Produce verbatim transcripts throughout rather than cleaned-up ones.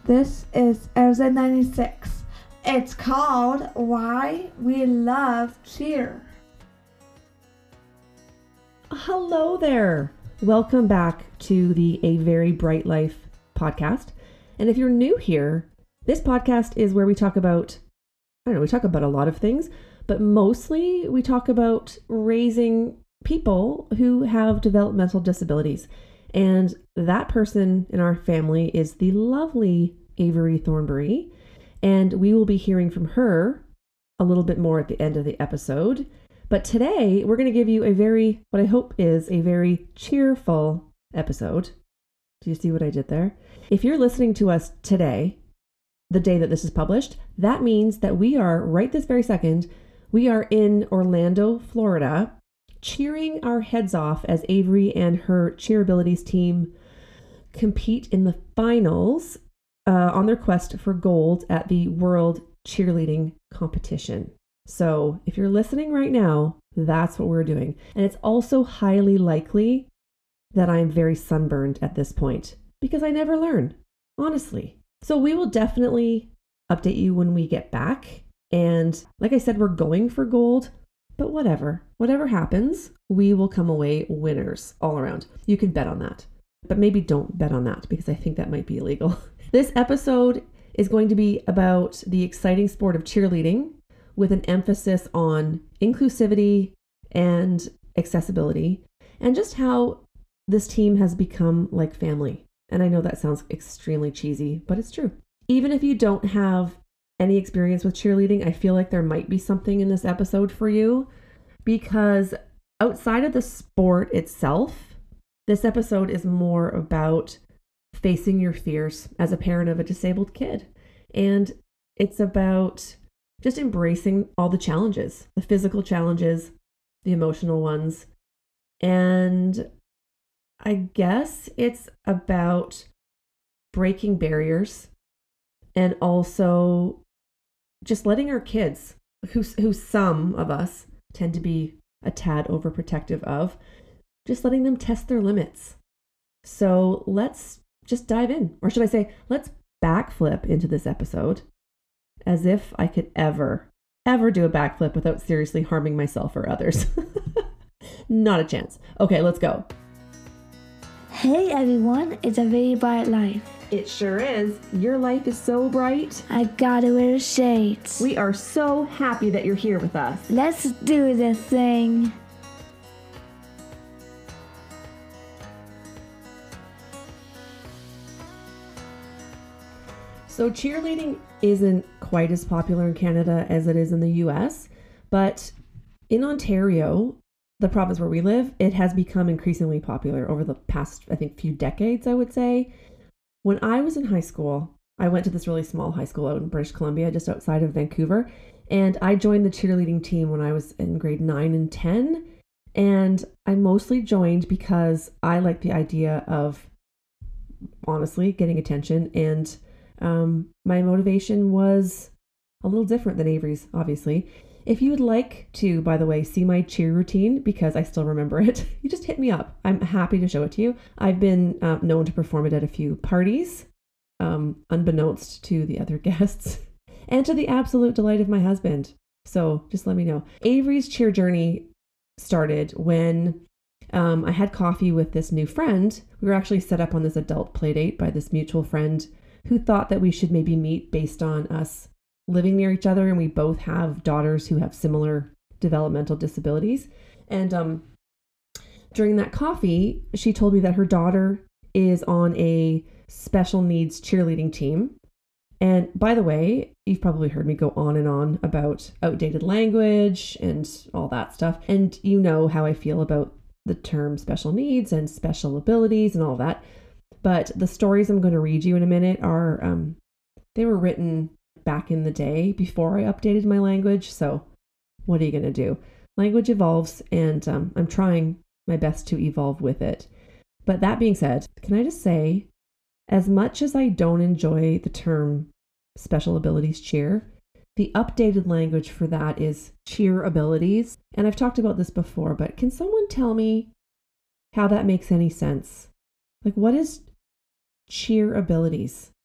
This is episode ninety-six. It's called Why We Love Cheer. Hello there. Welcome back to the A Very Bright Life podcast. And if you're new here, this podcast is where we talk about, I don't know, we talk about a lot of things, but mostly we talk about raising people who have developmental disabilities. And that person in our family is the lovely Avery Thornbury. And we will be hearing from her a little bit more at the end of the episode. But today we're going to give you a very, what I hope is a very cheerful episode. Do you see what I did there? If you're listening to us today, the day that this is published, that means that we are, right this very second, we are in Orlando, Florida, cheering our heads off as Avery and her Cheerabilities team compete in the finals uh, on their quest for gold at the World Cheerleading Competition. So if you're listening right now, that's what we're doing. And it's also highly likely that I'm very sunburned at this point because I never learn, honestly. So we will definitely update you when we get back. And like I said, we're going for gold. But whatever, whatever happens, we will come away winners all around. You can bet on that. But maybe don't bet on that because I think that might be illegal. This episode is going to be about the exciting sport of cheerleading with an emphasis on inclusivity and accessibility and just how this team has become like family. And I know that sounds extremely cheesy, but it's true. Even if you don't have any experience with cheerleading, I feel like there might be something in this episode for you because outside of the sport itself, this episode is more about facing your fears as a parent of a disabled kid. And it's about just embracing all the challenges, the physical challenges, the emotional ones. And I guess it's about breaking barriers and also just letting our kids, who, who some of us tend to be a tad overprotective of, just letting them test their limits. So let's just dive in. Or should I say, let's backflip into this episode as if I could ever, ever do a backflip without seriously harming myself or others. Not a chance. Okay, let's go. Hey everyone, it's A Very Bright Life. It sure is. Your life is so bright. I gotta wear shades. We are so happy that you're here with us. Let's do this thing. So cheerleading isn't quite as popular in Canada as it is in the U S, but in Ontario, the province where we live, it has become increasingly popular over the past, I think, few decades, I would say. When I was in high school, I went to this really small high school out in British Columbia, just outside of Vancouver, and I joined the cheerleading team when I was in grade nine and ten. And I mostly joined because I liked the idea of, honestly, getting attention. And um, my motivation was a little different than Avery's, obviously. If you would like to, by the way, see my cheer routine, because I still remember it, you just hit me up. I'm happy to show it to you. I've been uh, known to perform it at a few parties, um, unbeknownst to the other guests, and to the absolute delight of my husband. So just let me know. Avery's cheer journey started when um, I had coffee with this new friend. We were actually set up on this adult play date by this mutual friend who thought that we should maybe meet based on us living near each other, and we both have daughters who have similar developmental disabilities. And um, during that coffee, she told me that her daughter is on a special needs cheerleading team. And by the way, you've probably heard me go on and on about outdated language and all that stuff. And you know how I feel about the term special needs and special abilities and all that. But the stories I'm going to read you in a minute are, um, they were written back in the day before I updated my language. So what are you going to do? Language evolves, and um, I'm trying my best to evolve with it. But that being said, can I just say, as much as I don't enjoy the term special abilities cheer, the updated language for that is cheer abilities. And I've talked about this before, but can someone tell me how that makes any sense? Like, what is cheer abilities?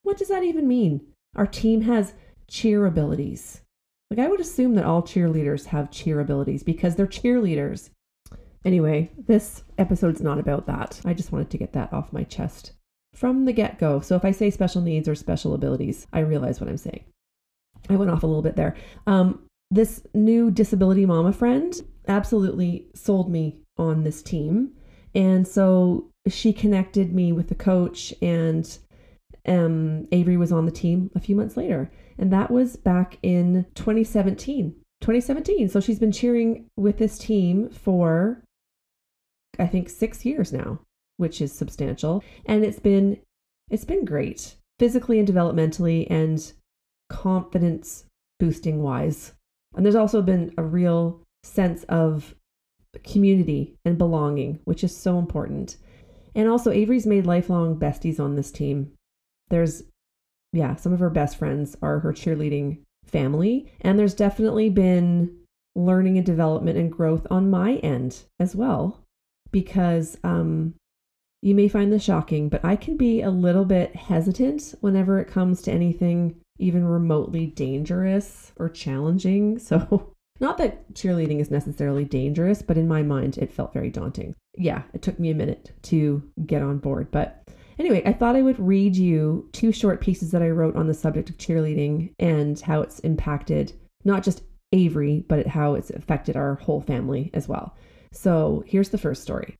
What does that even mean? Our team has cheer abilities. Like, I would assume that all cheerleaders have cheer abilities because they're cheerleaders. Anyway, this episode's not about that. I just wanted to get that off my chest from the get-go. So if I say special needs or special abilities, I realize what I'm saying. I went off a little bit there. Um, this new disability mama friend absolutely sold me on this team. And so she connected me with the coach, and um, Avery was on the team a few months later. And that was back in twenty seventeen. twenty seventeen. So she's been cheering with this team for, I think, six years now, which is substantial. And it's been, it's been great, physically and developmentally and confidence boosting wise. And there's also been a real sense of community and belonging, which is so important. And also Avery's made lifelong besties on this team. There's, yeah, some of her best friends are her cheerleading family. And there's definitely been learning and development and growth on my end as well, because um, you may find this shocking, but I can be a little bit hesitant whenever it comes to anything even remotely dangerous or challenging. So not that cheerleading is necessarily dangerous, but in my mind, it felt very daunting. Yeah, it took me a minute to get on board. But anyway, I thought I would read you two short pieces that I wrote on the subject of cheerleading and how it's impacted not just Avery, but how it's affected our whole family as well. So here's the first story.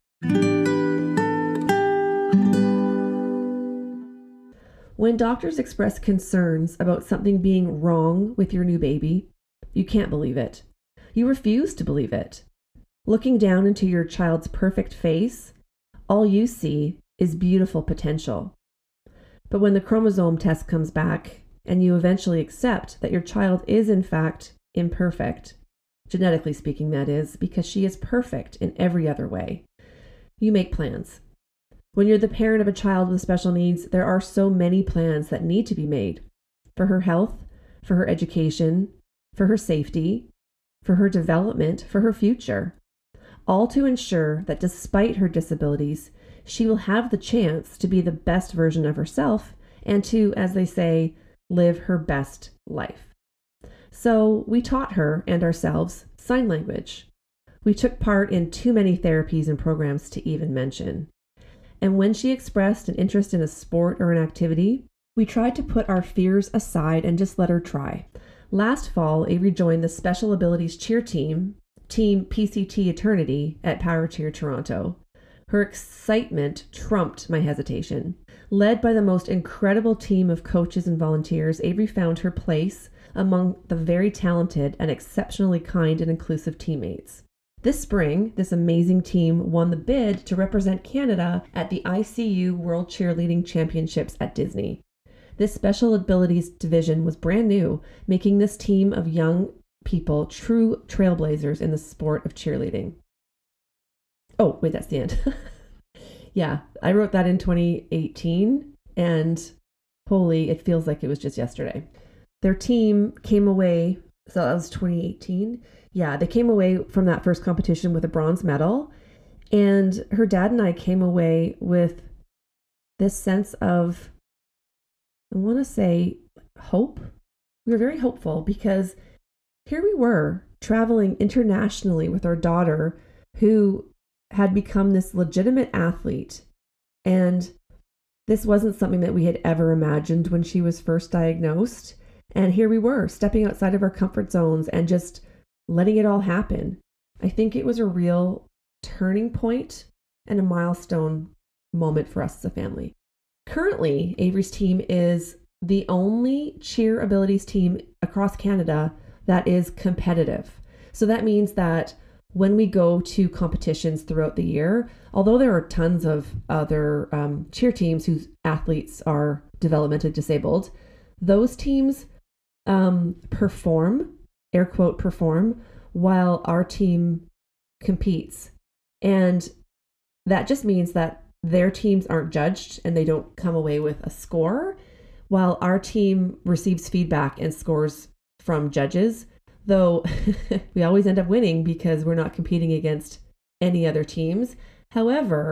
When doctors express concerns about something being wrong with your new baby, you can't believe it. You refuse to believe it. Looking down into your child's perfect face, all you see is beautiful potential. But when the chromosome test comes back and you eventually accept that your child is in fact imperfect, genetically speaking that is, because she is perfect in every other way, you make plans. When you're the parent of a child with special needs, there are so many plans that need to be made for her health, for her education, for her safety, for her development, for her future, all to ensure that despite her disabilities, she will have the chance to be the best version of herself and to, as they say, live her best life. So we taught her and ourselves sign language. We took part in too many therapies and programs to even mention. And when she expressed an interest in a sport or an activity, we tried to put our fears aside and just let her try. Last fall, Avery joined the Special Abilities Cheer Team, Team P C T Eternity at Power Cheer Toronto. Her excitement trumped my hesitation. Led by the most incredible team of coaches and volunteers, Avery found her place among the very talented and exceptionally kind and inclusive teammates. This spring, this amazing team won the bid to represent Canada at the I C U World Cheerleading Championships at Disney. This special abilities division was brand new, making this team of young people true trailblazers in the sport of cheerleading. Oh, wait, that's the end. Yeah, I wrote that in twenty eighteen, and holy, it feels like it was just yesterday. Their team came away, so that was twenty eighteen. Yeah, they came away from that first competition with a bronze medal, and her dad and I came away with this sense of, I want to say, hope. We were very hopeful because here we were traveling internationally with our daughter who had become this legitimate athlete. And this wasn't something that we had ever imagined when she was first diagnosed. And here we were stepping outside of our comfort zones and just letting it all happen. I think it was a real turning point and a milestone moment for us as a family. Currently, Avery's team is the only cheer abilities team across Canada that is competitive. So that means that when we go to competitions throughout the year, although there are tons of other um, cheer teams whose athletes are developmentally disabled, those teams um, perform, air quote perform, while our team competes. And that just means that their teams aren't judged and they don't come away with a score, while our team receives feedback and scores from judges, though we always end up winning because we're not competing against any other teams. However,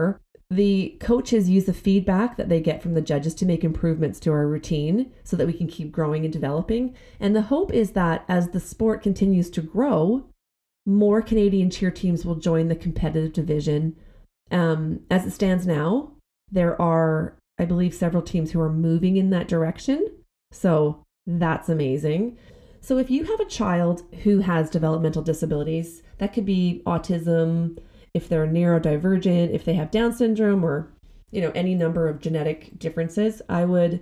The coaches use the feedback that they get from the judges to make improvements to our routine so that we can keep growing and developing. And the hope is that as the sport continues to grow, more Canadian cheer teams will join the competitive division. Um, as it stands now, there are, I believe, several teams who are moving in that direction. So that's amazing. So if you have a child who has developmental disabilities, that could be autism, if they're neurodivergent, if they have Down syndrome, or, you know, any number of genetic differences, I would,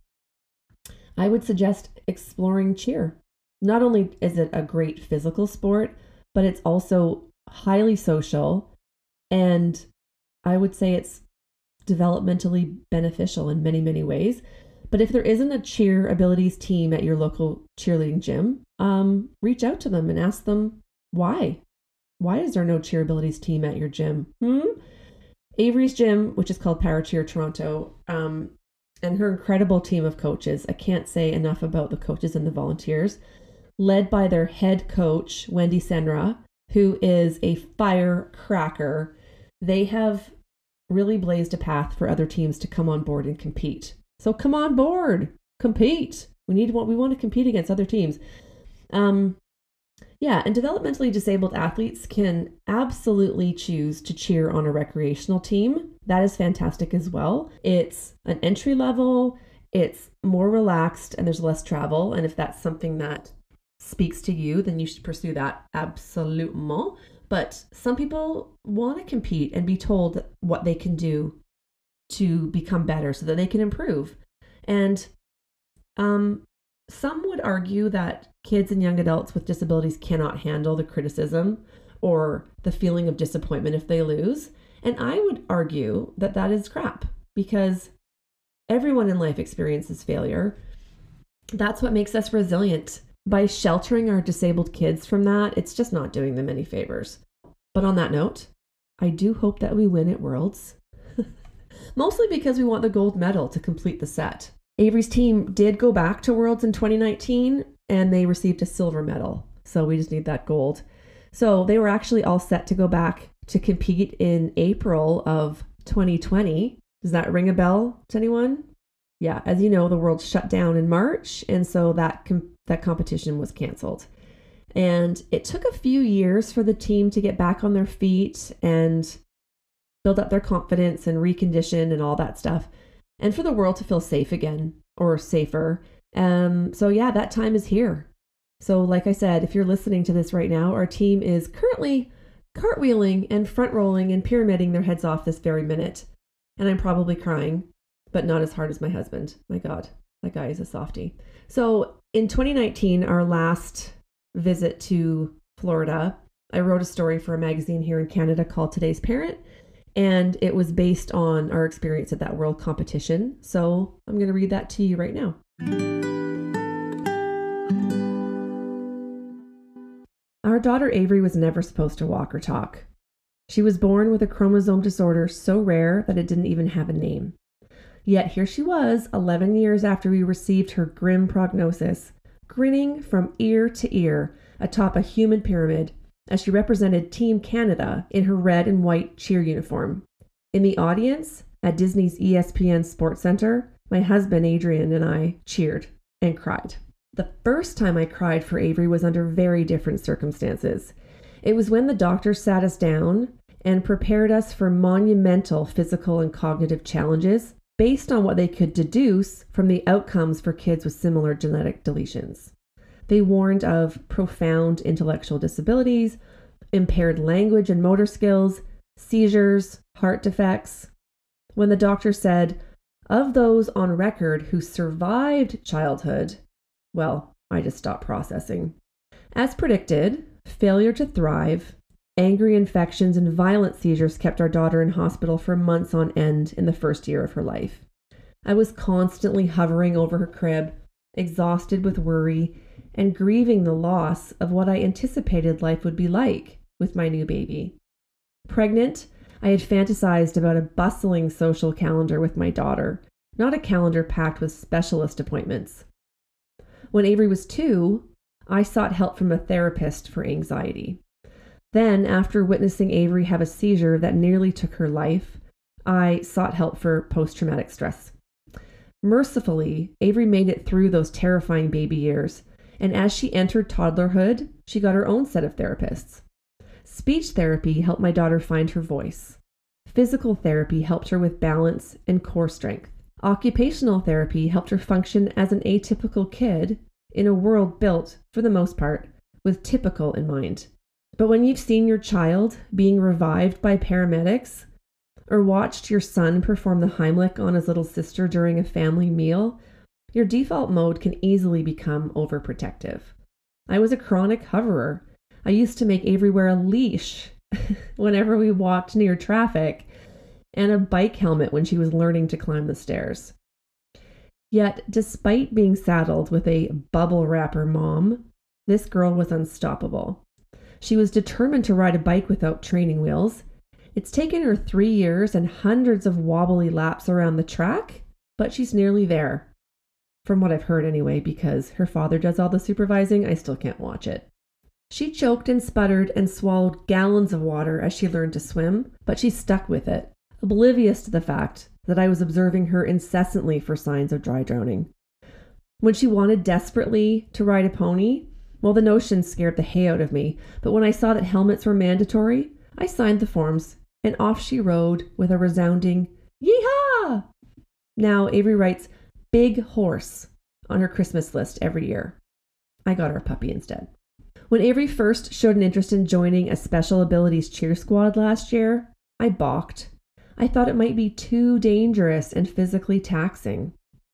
I would suggest exploring cheer. Not only is it a great physical sport, but it's also highly social, and I would say it's developmentally beneficial in many, many ways. But if there isn't a cheer abilities team at your local cheerleading gym, um, reach out to them and ask them why. Why is there no cheer abilities team at your gym? Hmm? Avery's gym, which is called Power Cheer Toronto, um, and her incredible team of coaches. I can't say enough about the coaches and the volunteers, led by their head coach, Wendy Senra, who is a firecracker. They have really blazed a path for other teams to come on board and compete. So come on board, compete. We need what we want to compete against other teams. Um, Yeah, and developmentally disabled athletes can absolutely choose to cheer on a recreational team. That is fantastic as well. It's an entry level, it's more relaxed, and there's less travel. And if that's something that speaks to you, then you should pursue that absolument. But some people want to compete and be told what they can do to become better so that they can improve. And um, some would argue that kids and young adults with disabilities cannot handle the criticism or the feeling of disappointment if they lose. And I would argue that that is crap, because everyone in life experiences failure. That's what makes us resilient. By sheltering our disabled kids from that, it's just not doing them any favors. But on that note, I do hope that we win at Worlds, mostly because we want the gold medal to complete the set. Avery's team did go back to Worlds in twenty nineteen, and they received a silver medal. So we just need that gold. So they were actually all set to go back to compete in April of twenty twenty. Does that ring a bell to anyone? Yeah, as you know, the world shut down in March, and so that com- that competition was canceled. And it took a few years for the team to get back on their feet and build up their confidence and recondition and all that stuff, and for the world to feel safe again, or safer. Um, so yeah, that time is here. So like I said, if you're listening to this right now, our team is currently cartwheeling and front rolling and pyramiding their heads off this very minute. And I'm probably crying, but not as hard as my husband. My God, that guy is a softie. So in twenty nineteen, our last visit to Florida, I wrote a story for a magazine here in Canada called Today's Parent, and it was based on our experience at that world competition. So I'm going to read that to you right now. Our daughter Avery was never supposed to walk or talk. She was born with a chromosome disorder so rare that it didn't even have a name. Yet here she was, eleven years after we received her grim prognosis, grinning from ear to ear atop a human pyramid as she represented Team Canada in her red and white cheer uniform. In the audience at Disney's E S P N Sports Center, my husband Adrian and I cheered and cried. The first time I cried for Avery was under very different circumstances. It was when the doctor sat us down and prepared us for monumental physical and cognitive challenges based on what they could deduce from the outcomes for kids with similar genetic deletions. They warned of profound intellectual disabilities, impaired language and motor skills, seizures, heart defects. When the doctor said, of those on record who survived childhood, well, I just stopped processing. As predicted, failure to thrive, angry infections, and violent seizures kept our daughter in hospital for months on end in the first year of her life. I was constantly hovering over her crib, exhausted with worry, and grieving the loss of what I anticipated life would be like with my new baby. Pregnant, I had fantasized about a bustling social calendar with my daughter, not a calendar packed with specialist appointments. When Avery was two, I sought help from a therapist for anxiety. Then, after witnessing Avery have a seizure that nearly took her life, I sought help for post-traumatic stress. Mercifully, Avery made it through those terrifying baby years, and as she entered toddlerhood, she got her own set of therapists. Speech therapy helped my daughter find her voice. Physical therapy helped her with balance and core strength. Occupational therapy helped her function as an atypical kid in a world built, for the most part, with typical in mind. But when you've seen your child being revived by paramedics, or watched your son perform the Heimlich on his little sister during a family meal, your default mode can easily become overprotective. I was a chronic hoverer. I used to make Avery wear a leash whenever we walked near traffic, and a bike helmet when she was learning to climb the stairs. Yet, despite being saddled with a bubble wrapper mom, this girl was unstoppable. She was determined to ride a bike without training wheels. It's taken her three years and hundreds of wobbly laps around the track, but she's nearly there. From what I've heard anyway, because her father does all the supervising, I still can't watch it. She choked and sputtered and swallowed gallons of water as she learned to swim, but she stuck with it, oblivious to the fact that I was observing her incessantly for signs of dry drowning. When she wanted desperately to ride a pony, well, the notion scared the hay out of me, but when I saw that helmets were mandatory, I signed the forms, and off she rode with a resounding "Yeehaw!" Now Avery writes "big horse" on her Christmas list every year. I got her a puppy instead. When Avery first showed an interest in joining a special abilities cheer squad last year, I balked. I thought it might be too dangerous and physically taxing.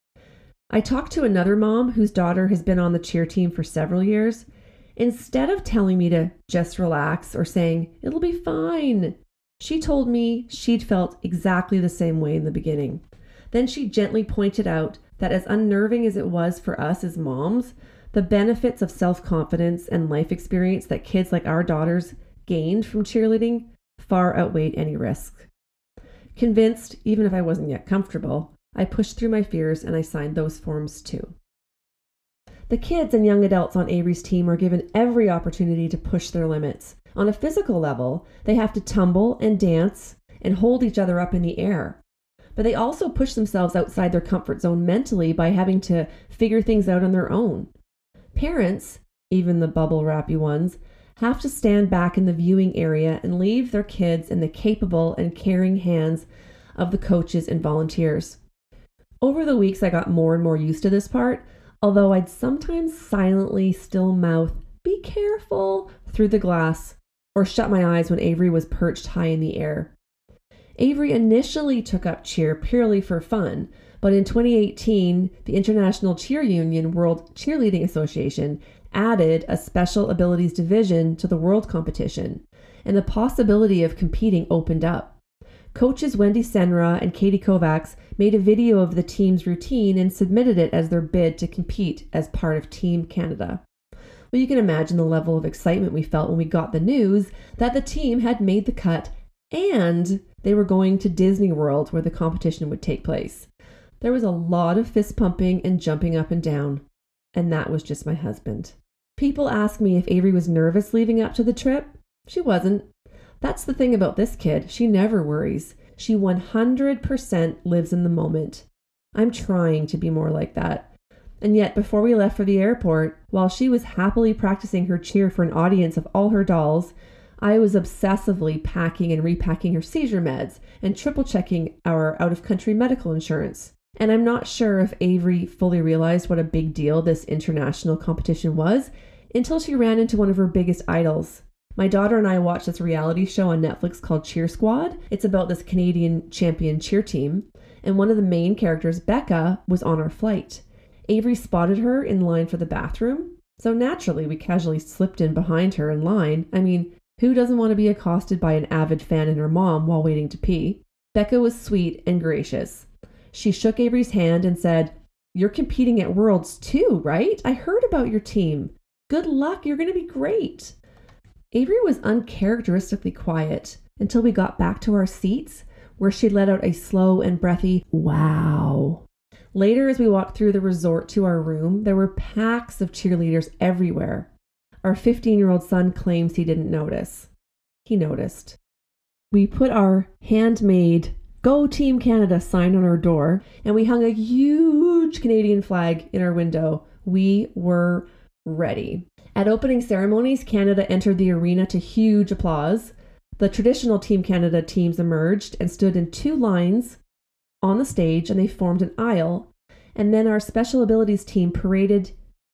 I talked to another mom whose daughter has been on the cheer team for several years. Instead of telling me to just relax or saying, "It'll be fine," she told me she'd felt exactly the same way in the beginning. Then she gently pointed out that as unnerving as it was for us as moms, the benefits of self-confidence and life experience that kids like our daughters gained from cheerleading far outweighed any risk. Convinced, even if I wasn't yet comfortable, I pushed through my fears and I signed those forms too. The kids and young adults on Avery's team are given every opportunity to push their limits. On a physical level, they have to tumble and dance and hold each other up in the air. But they also push themselves outside their comfort zone mentally by having to figure things out on their own. Parents, even the bubble wrappy ones, have to stand back in the viewing area and leave their kids in the capable and caring hands of the coaches and volunteers. Over the weeks, I got more and more used to this part, although I'd sometimes silently still mouth, "Be careful," through the glass, or shut my eyes when Avery was perched high in the air. Avery initially took up cheer purely for fun, but in twenty eighteen, the International Cheer Union World Cheerleading Association added a special abilities division to the world competition, and the possibility of competing opened up. Coaches Wendy Senra and Katie Kovacs made a video of the team's routine and submitted it as their bid to compete as part of Team Canada. Well, you can imagine the level of excitement we felt when we got the news that the team had made the cut and they were going to Disney World where the competition would take place. There was a lot of fist pumping and jumping up and down, and that was just my husband. People ask me if Avery was nervous leading up to the trip. She wasn't. That's the thing about this kid. She never worries. She one hundred percent lives in the moment. I'm trying to be more like that. And yet, before we left for the airport, while she was happily practicing her cheer for an audience of all her dolls, I was obsessively packing and repacking her seizure meds and triple checking our out-of-country medical insurance. And I'm not sure if Avery fully realized what a big deal this international competition was until she ran into one of her biggest idols. My daughter and I watched this reality show on Netflix called Cheer Squad. It's about this Canadian champion cheer team, and one of the main characters, Becca, was on our flight. Avery spotted her in line for the bathroom, so naturally we casually slipped in behind her in line. I mean, who doesn't want to be accosted by an avid fan and her mom while waiting to pee? Becca was sweet and gracious. She shook Avery's hand and said, "You're competing at Worlds too, right? I heard about your team. Good luck, you're going to be great." Avery was uncharacteristically quiet until we got back to our seats, where she let out a slow and breathy "wow." Later, as we walked through the resort to our room, there were packs of cheerleaders everywhere. Our fifteen-year-old son claims he didn't notice. He noticed. We put our handmade Go Team Canada sign on our door, and we hung a huge Canadian flag in our window. We were ready. At opening ceremonies, Canada entered the arena to huge applause. The traditional Team Canada teams emerged and stood in two lines on the stage, and they formed an aisle. And then our special abilities team paraded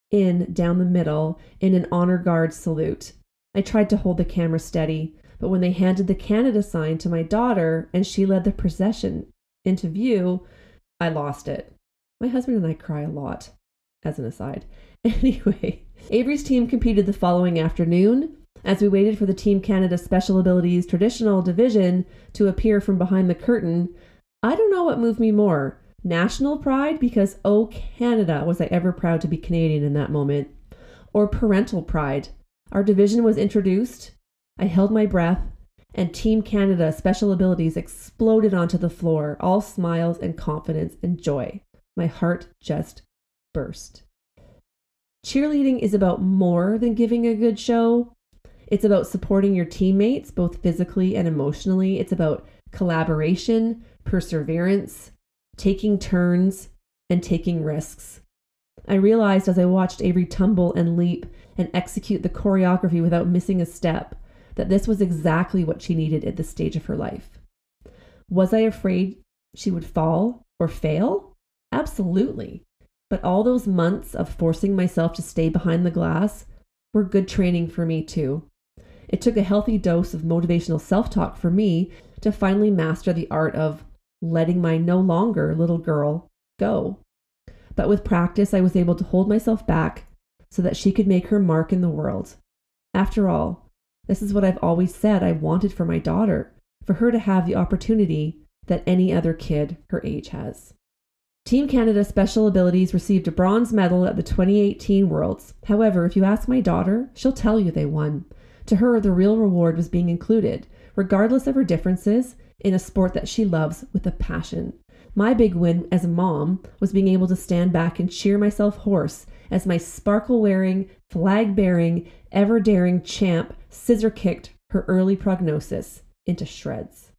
in down the middle in an honor guard salute. I tried to hold the camera steady, but when they handed the Canada sign to my daughter and she led the procession into view, I lost it. My husband and I cry a lot, as an aside. Anyway, Avery's team competed the following afternoon. As we waited for the Team Canada Special Abilities Traditional Division to appear from behind the curtain, I don't know what moved me more. National pride, because oh Canada, was I ever proud to be Canadian in that moment. Or parental pride. Our division was introduced. I held my breath, and Team Canada Special Abilities exploded onto the floor, all smiles and confidence and joy. My heart just burst. Cheerleading is about more than giving a good show. It's about supporting your teammates, both physically and emotionally. It's about collaboration, perseverance, taking turns, and taking risks. I realized as I watched Avery tumble and leap and execute the choreography without missing a step, that this was exactly what she needed at this stage of her life. Was I afraid she would fall or fail? Absolutely. But all those months of forcing myself to stay behind the glass were good training for me too. It took a healthy dose of motivational self-talk for me to finally master the art of letting my no longer little girl go. But with practice, I was able to hold myself back so that she could make her mark in the world. After all, this is what I've always said I wanted for my daughter, for her to have the opportunity that any other kid her age has. Team Canada Special Abilities received a bronze medal at the twenty eighteen Worlds. However, if you ask my daughter, she'll tell you they won. To her, the real reward was being included, regardless of her differences, in a sport that she loves with a passion. My big win as a mom was being able to stand back and cheer myself hoarse as my sparkle-wearing, flag-bearing, ever-daring champ scissor-kicked her early prognosis into shreds.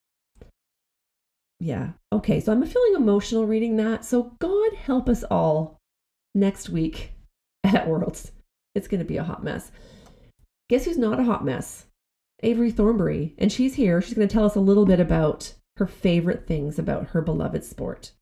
Yeah, okay, so I'm feeling emotional reading that, so God help us all next week at Worlds. It's going to be a hot mess. Guess who's not a hot mess? Avery Thornberry, and she's here. She's going to tell us a little bit about her favorite things about her beloved sport.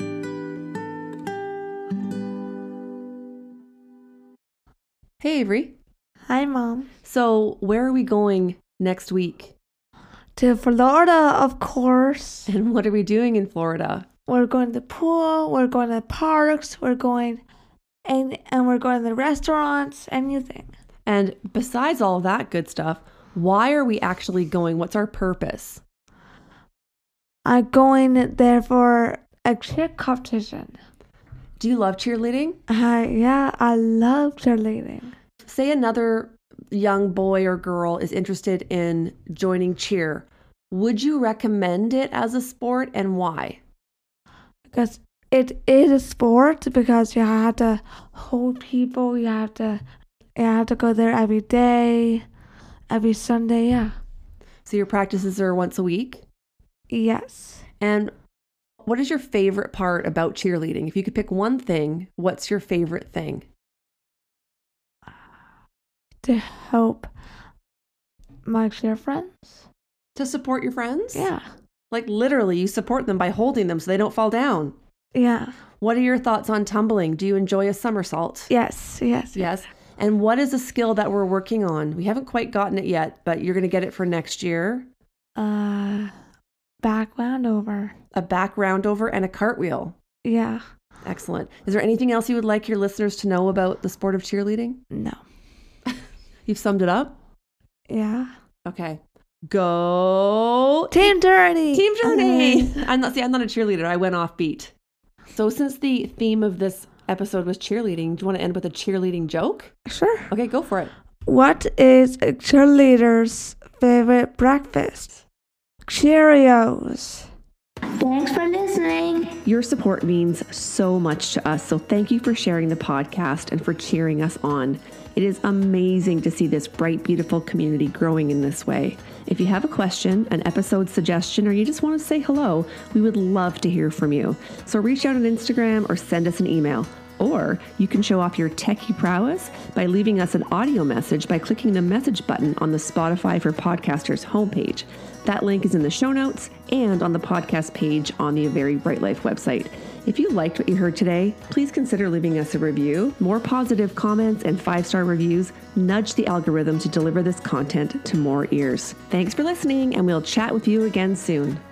Hey, Avery. Hi, Mom. So, where are we going next week? To Florida, of course. And what are we doing in Florida? We're going to the pool, we're going to parks, we're going and and we're going to the restaurants, anything. And besides all that good stuff, why are we actually going? What's our purpose? I'm going there for a cheer competition. Do you love cheerleading? Uh, yeah, I love cheerleading. Say another young boy or girl is interested in joining cheer. Would you recommend it as a sport, and why? Because it is a sport, because you have to hold people, you have to you have to go there every day, every Sunday, yeah. So your practices are once a week? Yes. And what is your favorite part about cheerleading? If you could pick one thing, what's your favorite thing? To help my cheer friends. To support your friends? Yeah. Like literally, you support them by holding them so they don't fall down. Yeah. What are your thoughts on tumbling? Do you enjoy a somersault? Yes, yes. Yes. And what is a skill that we're working on? We haven't quite gotten it yet, but you're going to get it for next year. Uh, back round over. A back round over and a cartwheel. Yeah. Excellent. Is there anything else you would like your listeners to know about the sport of cheerleading? No. You've summed it up? Yeah. Okay. Go Team Journey. Team Journey. I'm not see I'm not a cheerleader. I went off beat. So since the theme of this episode was cheerleading, do you want to end with a cheerleading joke? Sure. Okay, go for it. What is a cheerleader's favorite breakfast? Cheerios. Thanks for listening. Your support means so much to us, so thank you for sharing the podcast and for cheering us on. It is amazing to see this bright, beautiful community growing in this way. If you have a question, an episode suggestion, or you just want to say hello, we would love to hear from you. So reach out on Instagram or send us an email. Or you can show off your techie prowess by leaving us an audio message by clicking the message button on the Spotify for Podcasters homepage. That link is in the show notes and on the podcast page on the A Very Bright Life website. If you liked what you heard today, please consider leaving us a review. More positive comments and five-star reviews nudge the algorithm to deliver this content to more ears. Thanks for listening, and we'll chat with you again soon.